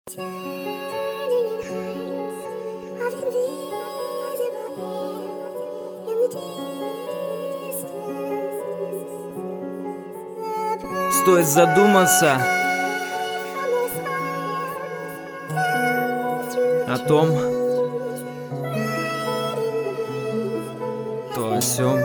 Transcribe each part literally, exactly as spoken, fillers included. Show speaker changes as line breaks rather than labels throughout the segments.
Стоит задуматься о том, то о сём.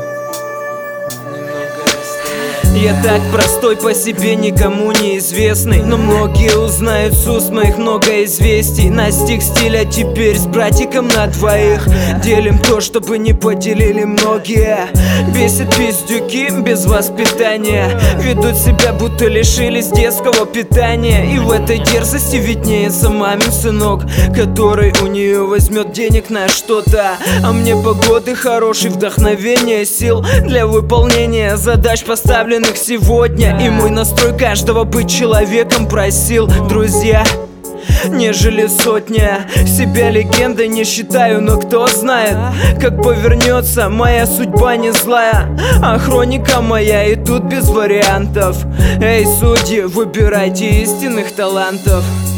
Я так простой по себе, никому не известный, но многие узнают с уст моих много известий. Настиг стиля теперь с братиком на двоих. Делим то, чтобы не поделили многие. Бесит пиздюки без воспитания, ведут себя, будто лишились детского питания. И в этой дерзости виднеется мамин сынок, который у нее возьмет денег на что-то. А мне погоды хорошей, вдохновения, сил для выполнения задач, поставленных сегодня. И мой настрой каждого быть человеком просил, друзья, нежели сотня. Себя легендой не считаю, но кто знает, как повернется, моя судьба не злая, а хроника моя и тут без вариантов. Эй, судьи, выбирайте истинных талантов.